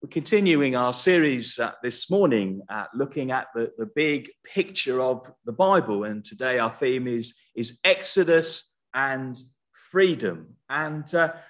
We're continuing our series this morning, looking at the big picture of the Bible. And today our theme is Exodus and freedom. And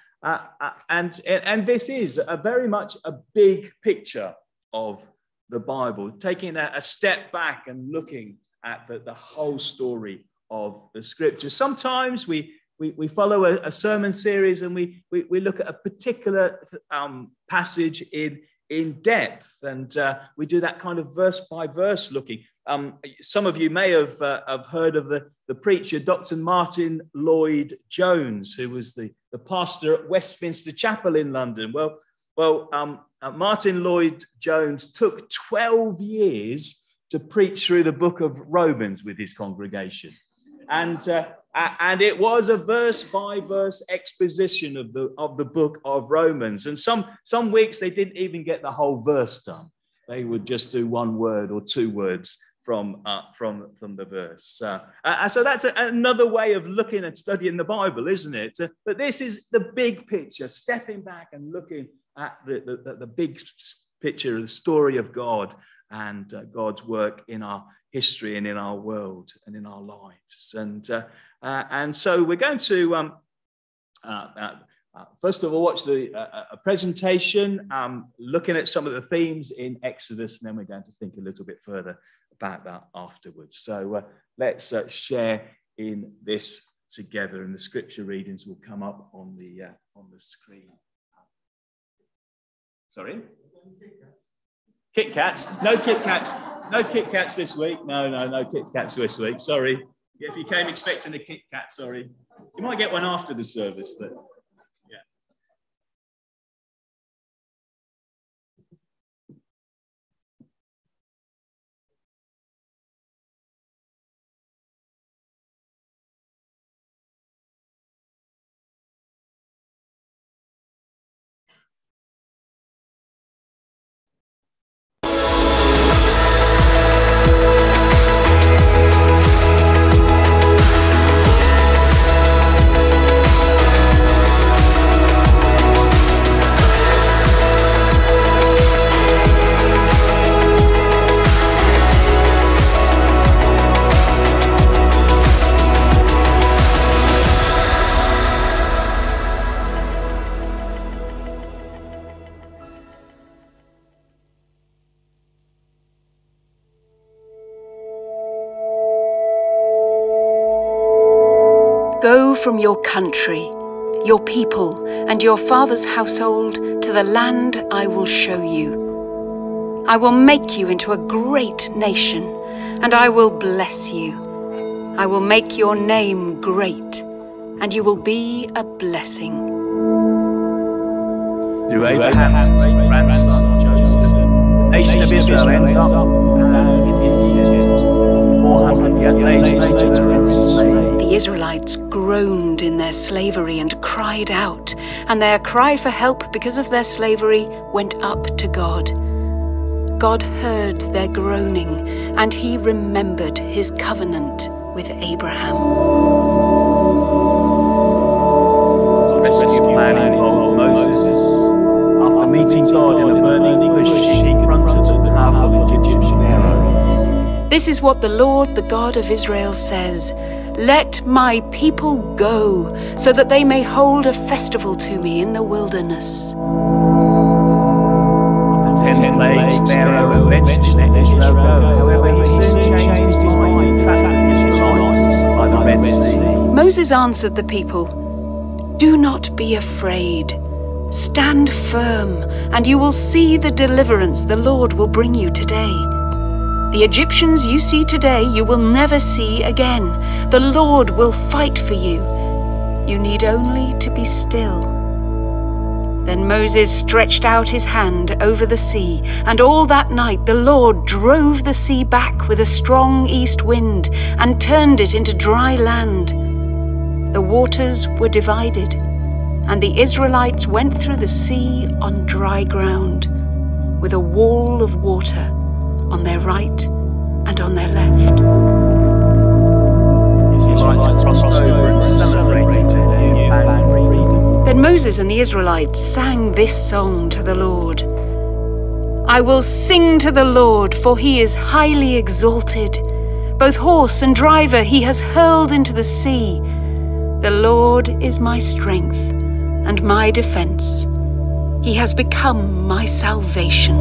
this is very much a big picture of the Bible, taking a step back and looking at the whole story of the Scriptures. Sometimes we follow a sermon series and we look at a particular passage in depth, and we do that kind of verse by verse looking. Some of you may have heard of the preacher Dr. Martin Lloyd-Jones, who was the pastor at Westminster Chapel in London. Martin Lloyd-Jones took 12 years to preach through the book of Romans with his congregation. And it was a verse by verse exposition of the book of Romans. And some weeks they didn't even get the whole verse done. They would just do one word or two words from the verse. So that's another way of looking at studying the Bible, isn't it? But this is the big picture, stepping back and looking at the big picture of the story of God and God's work in our history and in our world and in our lives. And so we're going to, first of all, watch a presentation looking at some of the themes in Exodus, and then we're going to think a little bit further about that afterwards. So let's share in this together, and the scripture readings will come up on the screen. Sorry? Kit Kats? No Kit Kats. No Kit Kats this week. No Kit Kats this week. Sorry. If you came expecting a Kit Kat, sorry. You might get one after the service, but yeah. Go from your country, your people, and your father's household to the land I will show you. I will make you into a great nation, and I will bless you. I will make your name great, and you will be a blessing. Through Abraham's great grandson Joseph, the nation of Israel ends up down in Egypt. 400 years later, they're enslaved. The Israelites groaned in their slavery and cried out, and their cry for help because of their slavery went up to God. God heard their groaning, and he remembered his covenant with Abraham. The rescue plan involved Moses. After meeting God in a burning bush, he confronted the powerful Egyptian Pharaoh. This is what the Lord, the God of Israel, says: Let my people go, so that they may hold a festival to me in the wilderness. After 10 plagues, Pharaoh eventually let Israel go. However, he soon changed his mind, trapped the Israelites by the Red Sea. Moses answered the people, Do not be afraid. Stand firm, and you will see the deliverance the Lord will bring you today. The Egyptians you see today, you will never see again. The Lord will fight for you. You need only to be still. Then Moses stretched out his hand over the sea, and all that night the Lord drove the sea back with a strong east wind and turned it into dry land. The waters were divided, and the Israelites went through the sea on dry ground, with a wall of water on their right and on their left. Israelites crossed over and celebrated their newfound freedom. Then Moses and the Israelites sang this song to the Lord. I will sing to the Lord, for he is highly exalted. Both horse and driver he has hurled into the sea. The Lord is my strength and my defense. He has become my salvation.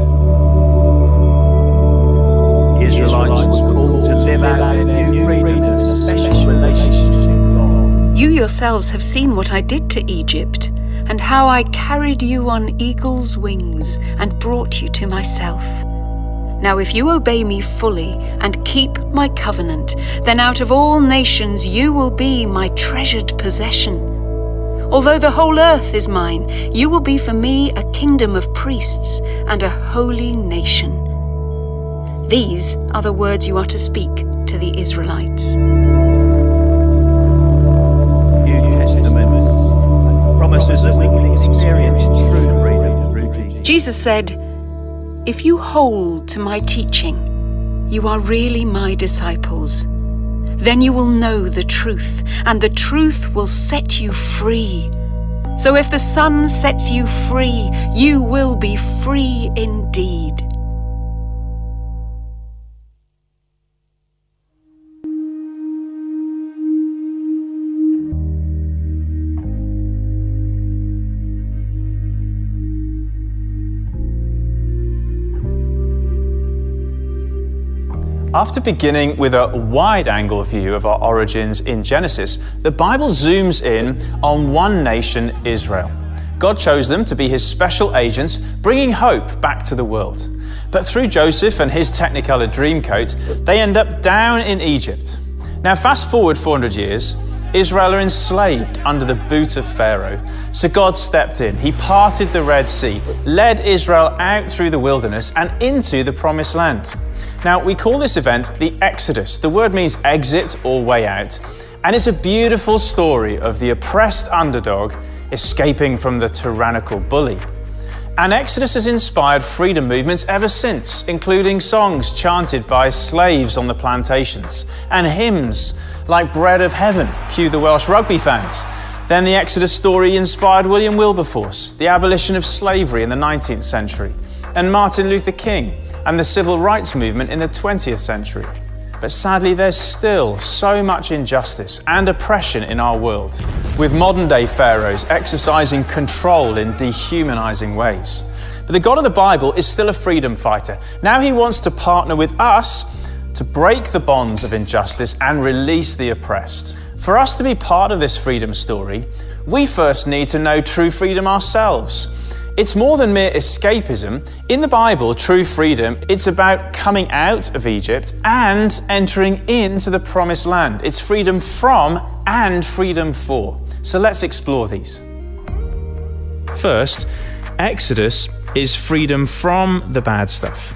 The Israelites were called to live out their new freedom and special relationship with God. You yourselves have seen what I did to Egypt, and how I carried you on eagle's wings and brought you to myself. Now if you obey me fully and keep my covenant, then out of all nations you will be my treasured possession. Although the whole earth is mine, you will be for me a kingdom of priests and a holy nation. These are the words you are to speak to the Israelites. New Testament promises that we can experience true freedom through Jesus. Jesus said, "If you hold to my teaching, you are really my disciples. Then you will know the truth, and the truth will set you free. So if the Son sets you free, you will be free indeed." After beginning with a wide-angle view of our origins in Genesis, the Bible zooms in on one nation, Israel. God chose them to be his special agents, bringing hope back to the world. But through Joseph and his Technicolor Dreamcoat, they end up down in Egypt. Now fast forward 400 years, Israel are enslaved under the boot of Pharaoh. So God stepped in. He parted the Red Sea, led Israel out through the wilderness and into the Promised Land. Now, we call this event the Exodus. The word means exit or way out. And it's a beautiful story of the oppressed underdog escaping from the tyrannical bully. And Exodus has inspired freedom movements ever since, including songs chanted by slaves on the plantations and hymns like Bread of Heaven, cue the Welsh rugby fans. Then the Exodus story inspired William Wilberforce, the abolition of slavery in the 19th century, and Martin Luther King and the civil rights movement in the 20th century. But sadly, there's still so much injustice and oppression in our world, with modern-day pharaohs exercising control in dehumanizing ways. But the God of the Bible is still a freedom fighter. Now he wants to partner with us to break the bonds of injustice and release the oppressed. For us to be part of this freedom story, we first need to know true freedom ourselves. It's more than mere escapism. In the Bible, true freedom, it's about coming out of Egypt and entering into the Promised Land. It's freedom from and freedom for. So let's explore these. First, Exodus is freedom from the bad stuff.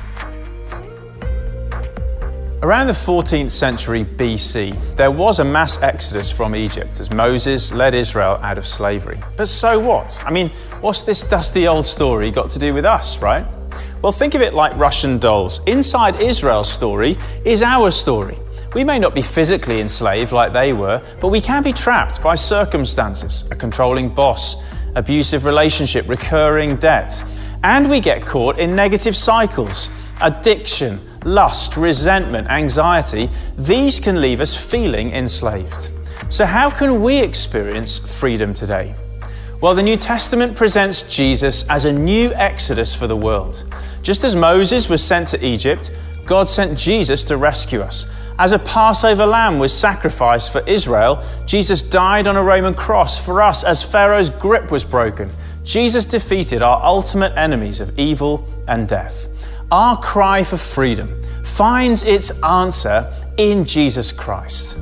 Around the 14th century BC, there was a mass exodus from Egypt as Moses led Israel out of slavery. But so what? I mean, what's this dusty old story got to do with us, right? Well, think of it like Russian dolls. Inside Israel's story is our story. We may not be physically enslaved like they were, but we can be trapped by circumstances, a controlling boss, abusive relationship, recurring debt. And we get caught in negative cycles, addiction, lust, resentment, anxiety. These can leave us feeling enslaved. So how can we experience freedom today? Well, the New Testament presents Jesus as a new exodus for the world. Just as Moses was sent to Egypt, God sent Jesus to rescue us. As a Passover lamb was sacrificed for Israel, Jesus died on a Roman cross for us as Pharaoh's grip was broken. Jesus defeated our ultimate enemies of evil and death. Our cry for freedom finds its answer in Jesus Christ.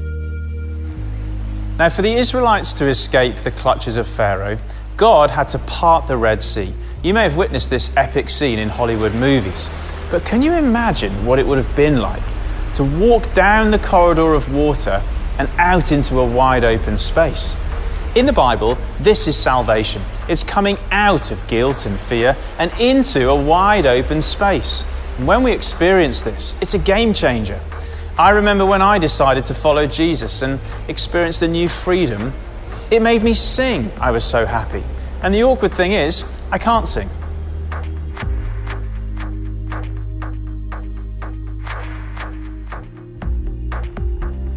Now, for the Israelites to escape the clutches of Pharaoh, God had to part the Red Sea. You may have witnessed this epic scene in Hollywood movies, but can you imagine what it would have been like to walk down the corridor of water and out into a wide open space? In the Bible, this is salvation. It's coming out of guilt and fear and into a wide open space. And when we experience this, it's a game changer. I remember when I decided to follow Jesus and experienced a new freedom, it made me sing. I was so happy. And the awkward thing is, I can't sing.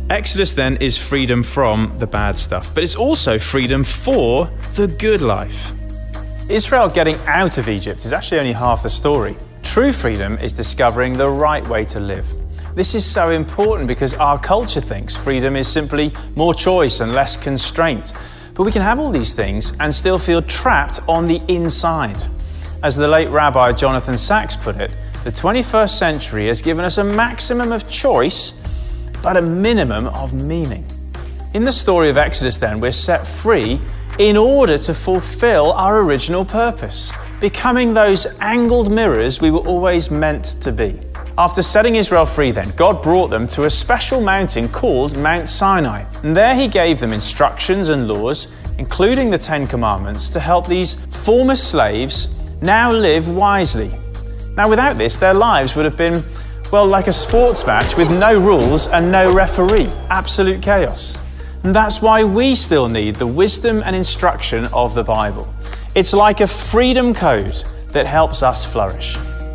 Exodus then is freedom from the bad stuff, but it's also freedom for the good life. Israel getting out of Egypt is actually only half the story. True freedom is discovering the right way to live. This is so important because our culture thinks freedom is simply more choice and less constraint. But we can have all these things and still feel trapped on the inside. As the late Rabbi Jonathan Sacks put it, the 21st century has given us a maximum of choice, but a minimum of meaning. In the story of Exodus then, we're set free in order to fulfill our original purpose, becoming those angled mirrors we were always meant to be. After setting Israel free then, God brought them to a special mountain called Mount Sinai. And there he gave them instructions and laws, including the Ten Commandments, to help these former slaves now live wisely. Now without this, their lives would have been, well, like a sports match with no rules and no referee. Absolute chaos. And that's why we still need the wisdom and instruction of the Bible. It's like a freedom code that helps us flourish.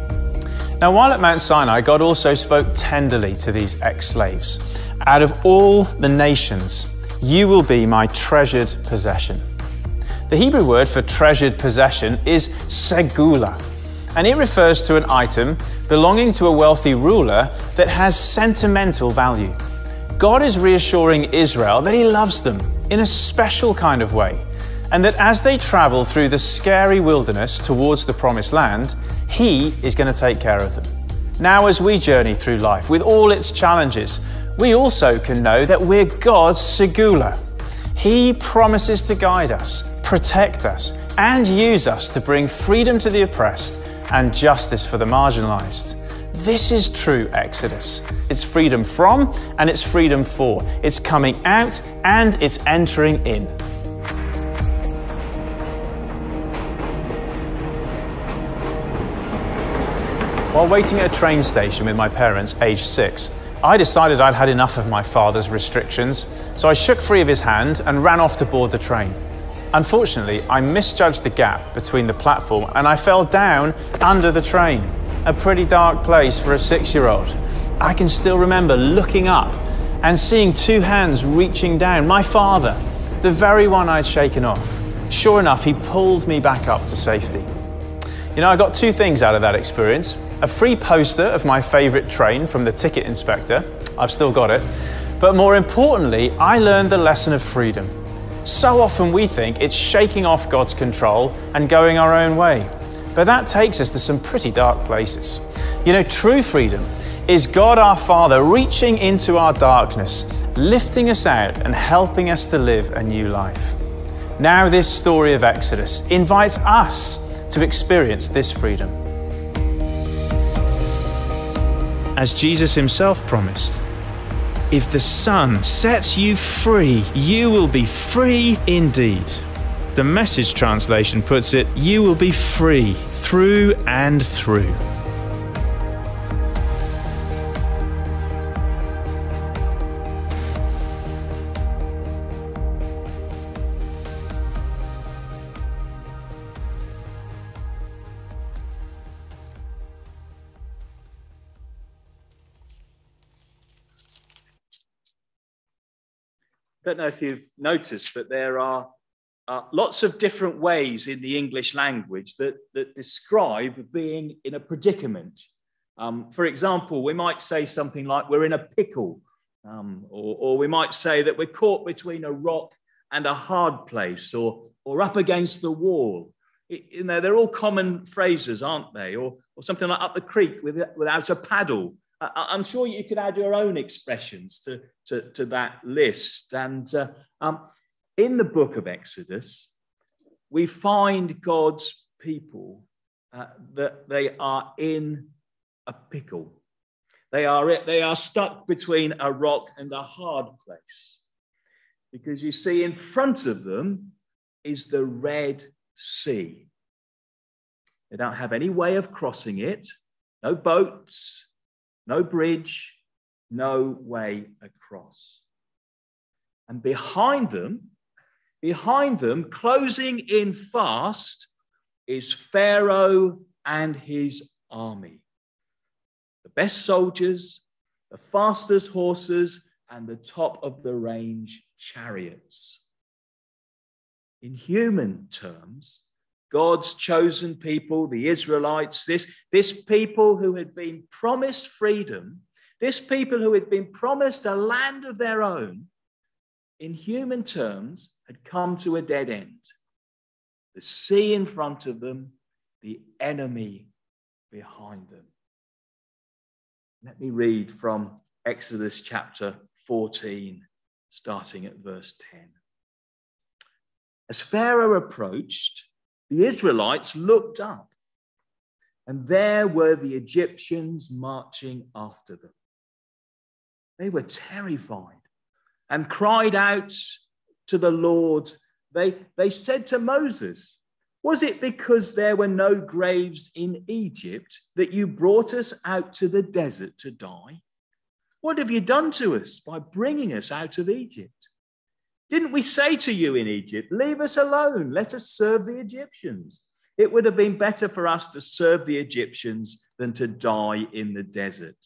Now, while at Mount Sinai, God also spoke tenderly to these ex-slaves. Out of all the nations, you will be my treasured possession. The Hebrew word for treasured possession is segula, and it refers to an item belonging to a wealthy ruler that has sentimental value. God is reassuring Israel that he loves them in a special kind of way, and that as they travel through the scary wilderness towards the promised land, he is going to take care of them. Now, as we journey through life with all its challenges, we also can know that we're God's segula. He promises to guide us, protect us, and use us to bring freedom to the oppressed and justice for the marginalized. This is true Exodus. It's freedom from and it's freedom for. It's coming out and it's entering in. While waiting at a train station with my parents, aged 6, I decided I'd had enough of my father's restrictions, so I shook free of his hand and ran off to board the train. Unfortunately, I misjudged the gap between the platform and I fell down under the train. A pretty dark place for a 6-year-old. I can still remember looking up and seeing 2 hands reaching down. My father, the very one I'd shaken off. Sure enough, he pulled me back up to safety. You know, I got 2 things out of that experience. A free poster of my favourite train from the ticket inspector. I've still got it. But more importantly, I learned the lesson of freedom. So often we think it's shaking off God's control and going our own way. But that takes us to some pretty dark places. You know, true freedom is God our Father reaching into our darkness, lifting us out and helping us to live a new life. Now this story of Exodus invites us to experience this freedom. As Jesus himself promised, if the Son sets you free, you will be free indeed. The Message translation puts it, you will be free through and through. I don't know if you've noticed, but there are lots of different ways in the English language that describe being in a predicament. For example, we might say something like we're in a pickle, or we might say that we're caught between a rock and a hard place, or up against the wall. You know, they're all common phrases, aren't they? Or something like up the creek without a paddle. I'm sure you could add your own expressions to that list. And in the book of Exodus, we find God's people that they are in a pickle. They are stuck between a rock and a hard place. Because you see, in front of them is the Red Sea. They don't have any way of crossing it, no boats, no bridge, no way across. And behind them, closing in fast, is Pharaoh and his army. The best soldiers, the fastest horses, and the top of the range chariots. In human terms, God's chosen people, the Israelites, this people who had been promised freedom, this people who had been promised a land of their own, in human terms, had come to a dead end. The sea in front of them, the enemy behind them. Let me read from Exodus chapter 14, starting at verse 10. As Pharaoh approached, the Israelites looked up, and there were the Egyptians marching after them. They were terrified and cried out to the Lord. They said to Moses, "Was it because there were no graves in Egypt that you brought us out to the desert to die? What have you done to us by bringing us out of Egypt? Didn't we say to you in Egypt, 'Leave us alone, let us serve the Egyptians'? It would have been better for us to serve the Egyptians than to die in the desert."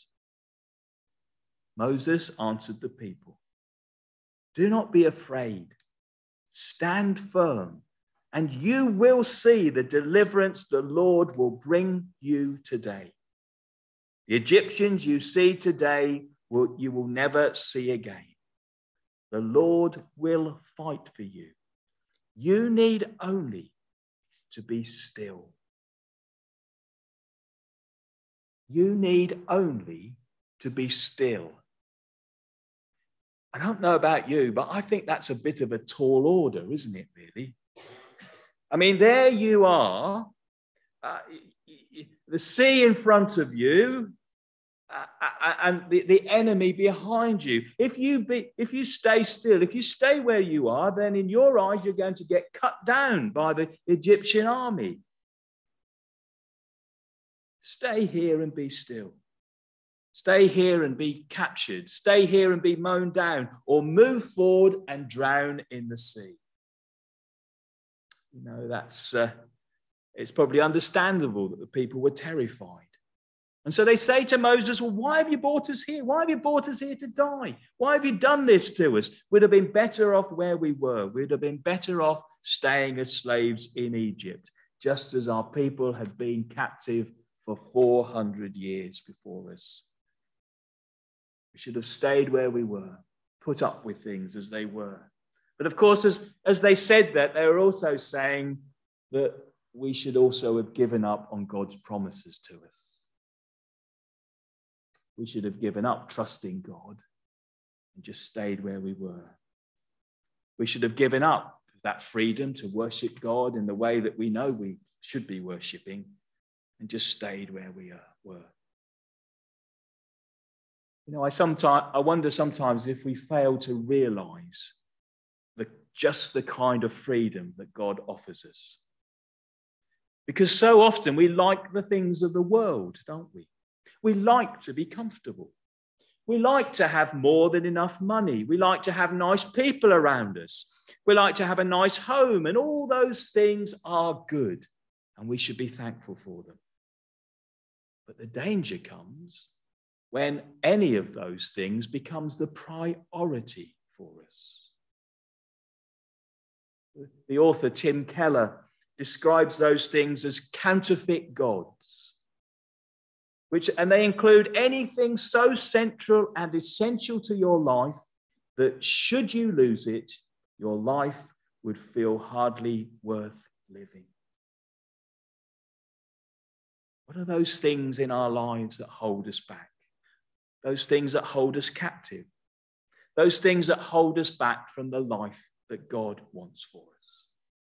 Moses answered the people, "Do not be afraid. Stand firm, and you will see the deliverance the Lord will bring you today. The Egyptians you see today, you will never see again. The Lord will fight for you. You need only to be still." You need only to be still. I don't know about you, but I think that's a bit of a tall order, isn't it, really? I mean, there you are, the sea in front of you, and the enemy behind you. If you stay still, if you stay where you are, then in your eyes, you're going to get cut down by the Egyptian army. Stay here and be still. Stay here and be captured. Stay here and be mown down, or move forward and drown in the sea. You know, it's probably understandable that the people were terrified. And so they say to Moses, "Well, why have you brought us here? Why have you brought us here to die? Why have you done this to us? We'd have been better off where we were. We'd have been better off staying as slaves in Egypt, just as our people had been captive for 400 years before us. We should have stayed where we were, put up with things as they were." But of course, as they said that, they were also saying that we should also have given up on God's promises to us. We should have given up trusting God and just stayed where we were. We should have given up that freedom to worship God in the way that we know we should be worshiping and just stayed where we were. You know, I wonder sometimes if we fail to realize just the kind of freedom that God offers us. Because so often we like the things of the world, don't we? We like to be comfortable. We like to have more than enough money. We like to have nice people around us. We like to have a nice home, and all those things are good, and we should be thankful for them. But the danger comes when any of those things becomes the priority for us. The author Tim Keller describes those things as counterfeit gods, and they include anything so central and essential to your life that should you lose it, your life would feel hardly worth living. What are those things in our lives that hold us back? Those things that hold us captive? Those things that hold us back from the life that God wants for us?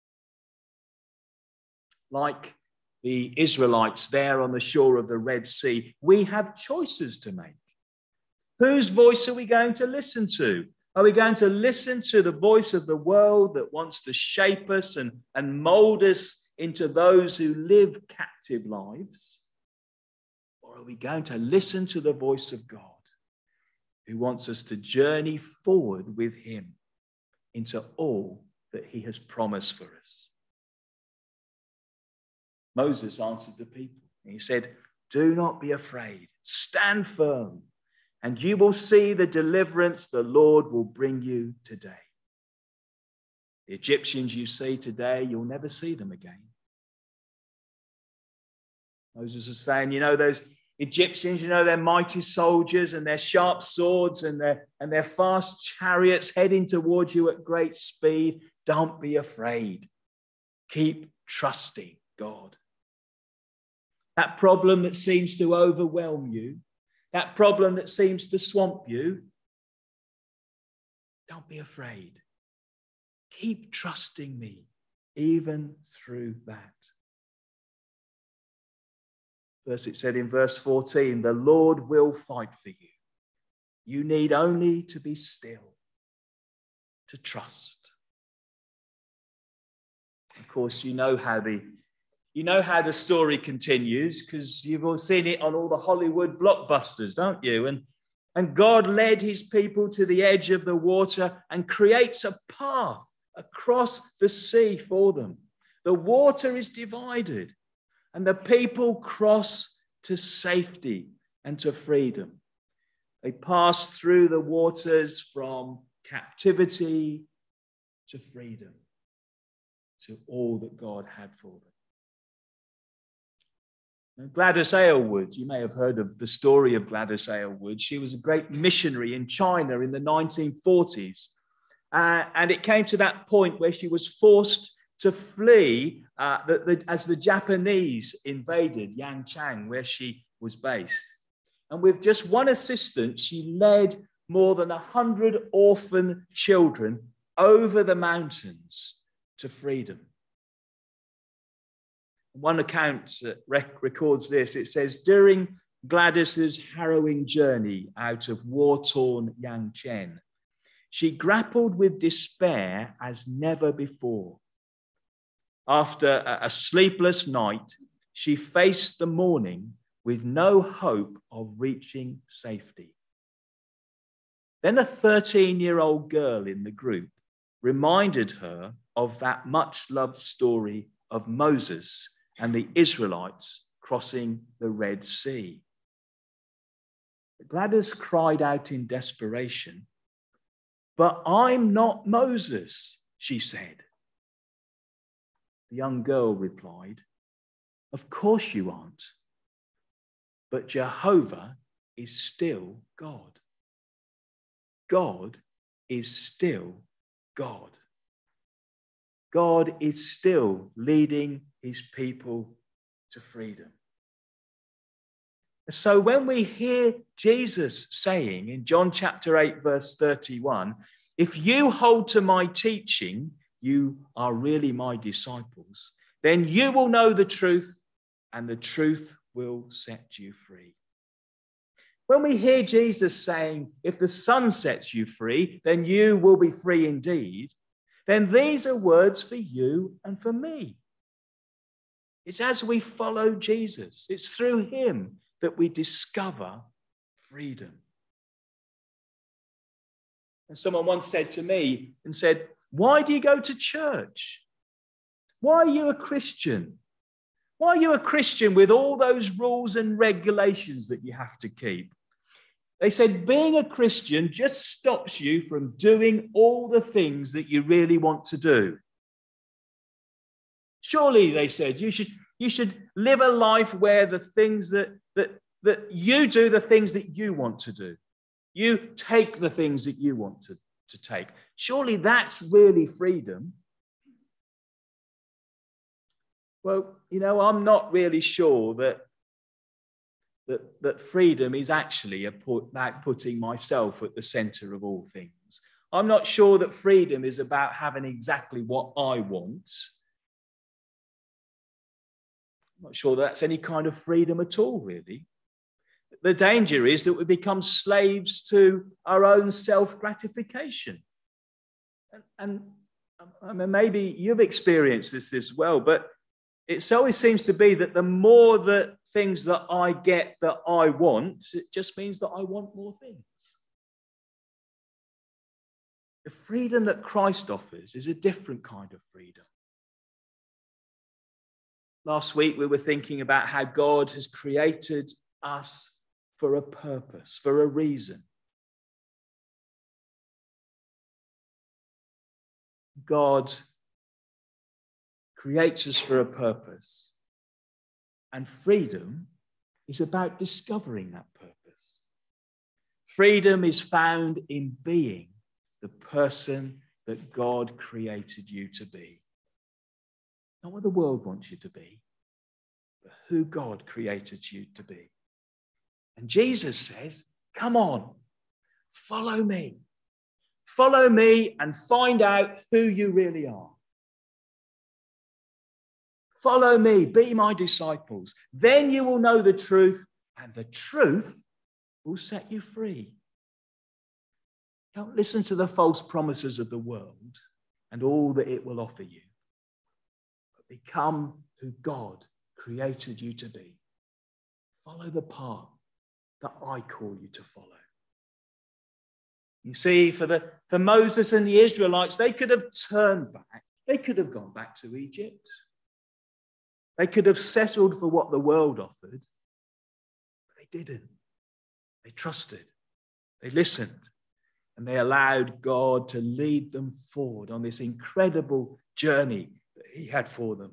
Like the Israelites there on the shore of the Red Sea, we have choices to make. Whose voice are we going to listen to? Are we going to listen to the voice of the world that wants to shape us and mold us into those who live captive lives? Or are we going to listen to the voice of God, who wants us to journey forward with him into all that he has promised for us? Moses answered the people. He said, "Do not be afraid. Stand firm, and you will see the deliverance the Lord will bring you today. The Egyptians you see today, you'll never see them again. Moses was saying, those Egyptians, they're mighty soldiers and their sharp swords and their fast chariots heading towards you at great speed. Don't be afraid. Keep trusting God. That problem that seems to overwhelm you, that problem that seems to swamp you, don't be afraid. Keep trusting me even through that. First, it said in verse 14, the Lord will fight for you. You need only to be still, to trust. Of course, you know how the story continues, because you've all seen it on all the Hollywood blockbusters, don't you? And God led his people to the edge of the water and creates a path across the sea for them. The water is divided and the people cross to safety and to freedom. They pass through the waters from captivity to freedom, to all that God had for them. Gladys Aylward, you may have heard of the story of Gladys Aylward. She was a great missionary in China in the 1940s. And it came to that point where she was forced to flee as the Japanese invaded Yanchang, where she was based. And with just one assistant, she led more than 100 orphan children over the mountains to freedom. One account records this. It says, during Gladys's harrowing journey out of war-torn Yangcheng, she grappled with despair as never before. After a sleepless night, she faced the morning with no hope of reaching safety. Then a 13-year-old girl in the group reminded her of that much-loved story of Moses and the Israelites crossing the Red Sea. Gladys cried out in desperation, "But I'm not Moses," she said. The young girl replied, "Of course you aren't, but Jehovah is still God. God is still God. God is still leading his people to freedom." So when we hear Jesus saying in John chapter 8, verse 31, "If you hold to my teaching, you are really my disciples, then you will know the truth, and the truth will set you free." When we hear Jesus saying, "If the Son sets you free, then you will be free indeed," then these are words for you and for me. It's as we follow Jesus, it's through him that we discover freedom. And someone once said to me and said, "Why do you go to church? Why are you a Christian? Why are you a Christian with all those rules and regulations that you have to keep?" They said, being a Christian just stops you from doing all the things that you really want to do. Surely, they said, you should live a life where the things that you do the things that you want to do. You take the things that you want to take. Surely that's really freedom. Well, I'm not really sure that freedom is actually about putting myself at the center of all things. I'm not sure that freedom is about having exactly what I want. I'm not sure that's any kind of freedom at all, really. The danger is that we become slaves to our own self-gratification. And I mean, maybe you've experienced this as well, but it always seems to be that the more that things that I get that I want, it just means that I want more things. The freedom that Christ offers is a different kind of freedom. Last week, we were thinking about how God has created us for a purpose, for a reason. God creates us for a purpose, and freedom is about discovering that purpose. Freedom is found in being the person that God created you to be. Not what the world wants you to be, but who God created you to be. And Jesus says, come on, follow me. Follow me and find out who you really are. Follow me, be my disciples. Then you will know the truth, and the truth will set you free. Don't listen to the false promises of the world and all that it will offer you, but become who God created you to be. Follow the path that I call you to follow. You see, for Moses and the Israelites, they could have turned back. They could have gone back to Egypt. They could have settled for what the world offered, but they didn't. They trusted. They listened. And they allowed God to lead them forward on this incredible journey that he had for them.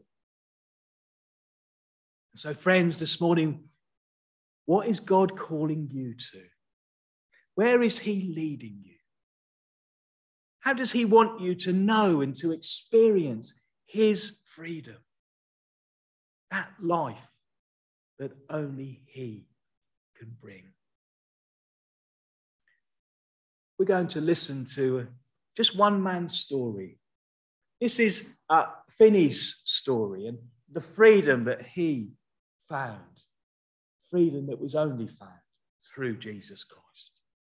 And so, friends, this morning, what is God calling you to? Where is he leading you? How does he want you to know and to experience his freedom? That life that only he can bring. We're going to listen to just one man's story. This is Finney's story and the freedom that he found. Freedom that was only found through Jesus Christ.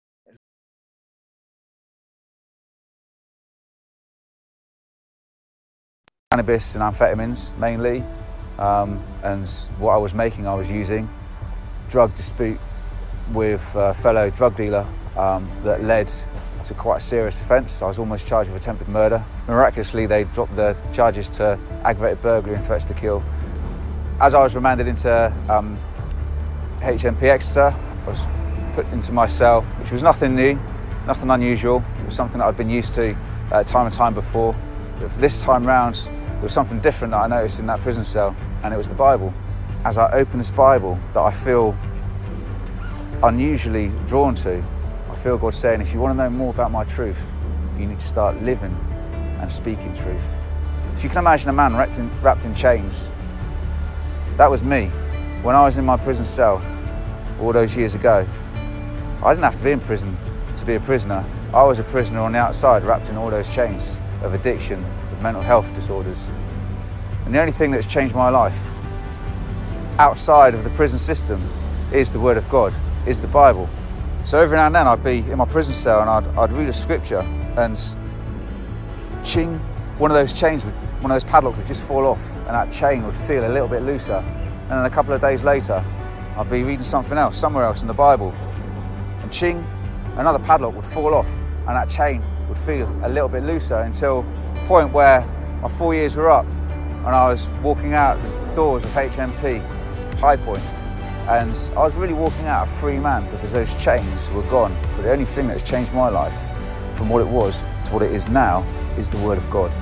Cannabis and amphetamines mainly, and what I was making I was using. Drug dispute with a fellow drug dealer that led to quite a serious offence. I was almost charged with attempted murder. Miraculously, they dropped the charges to aggravated burglary and threats to kill. As I was remanded into HMP Exeter, I was put into my cell, which was nothing new, nothing unusual. It was something that I'd been used to time and time before. But for this time round, there was something different that I noticed in that prison cell, and it was the Bible. As I opened this Bible that I feel unusually drawn to, I feel God saying, if you want to know more about my truth, you need to start living and speaking truth. If you can imagine a man wrapped in chains, that was me. When I was in my prison cell all those years ago, I didn't have to be in prison to be a prisoner. I was a prisoner on the outside, wrapped in all those chains of addiction, of mental health disorders. And the only thing that's changed my life outside of the prison system is the Word of God, is the Bible. So every now and then I'd be in my prison cell and I'd read a scripture and ching, one of those padlocks would just fall off and that chain would feel a little bit looser. And then a couple of days later, I'd be reading something else, somewhere else in the Bible. And ching, another padlock would fall off and that chain would feel a little bit looser until the point where my 4 years were up and I was walking out the doors of HMP, High Point. And I was really walking out a free man because those chains were gone. But the only thing that's changed my life from what it was to what it is now is the Word of God.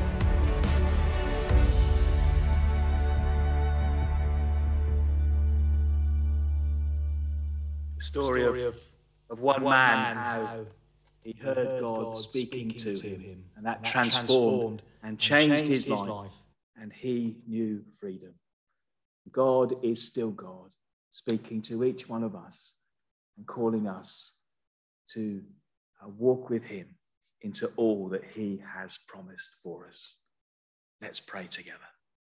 The story of one man, how he heard God speaking to him, and that transformed and changed his life, and he knew freedom. God is still God, speaking to each one of us and calling us to walk with him into all that he has promised for us. Let's pray together.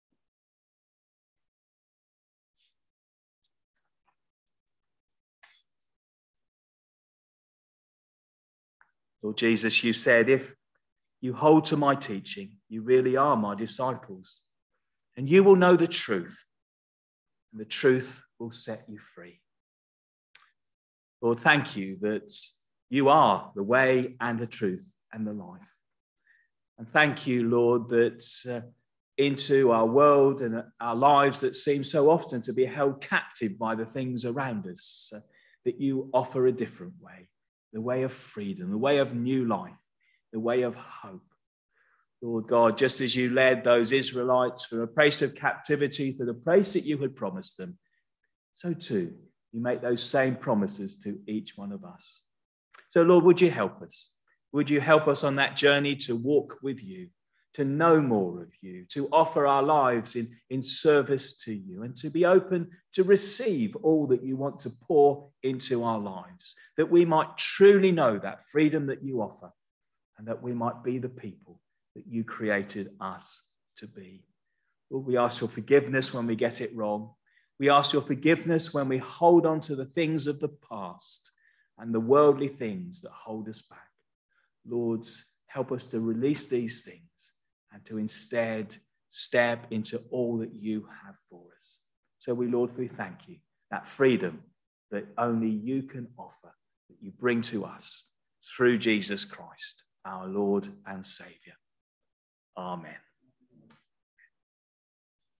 Lord Jesus, you said, if you hold to my teaching, you really are my disciples, and you will know the truth, and the truth will set you free. Lord, thank you that you are the way and the truth and the life. And thank you, Lord, that into our world and our lives that seem so often to be held captive by the things around us, that you offer a different way, the way of freedom, the way of new life, the way of hope. Lord God, just as you led those Israelites from a place of captivity to the place that you had promised them, so too you make those same promises to each one of us. So Lord, would you help us? Would you help us on that journey to walk with you, to know more of you, to offer our lives in service to you, and to be open to receive all that you want to pour into our lives, that we might truly know that freedom that you offer, and that we might be the people that you created us to be. Lord, we ask your forgiveness when we get it wrong. We ask your forgiveness when we hold on to the things of the past and the worldly things that hold us back. Lord, help us to release these things and to instead step into all that you have for us. So Lord, we thank you, that freedom that only you can offer, that you bring to us through Jesus Christ, our Lord and Saviour. Amen.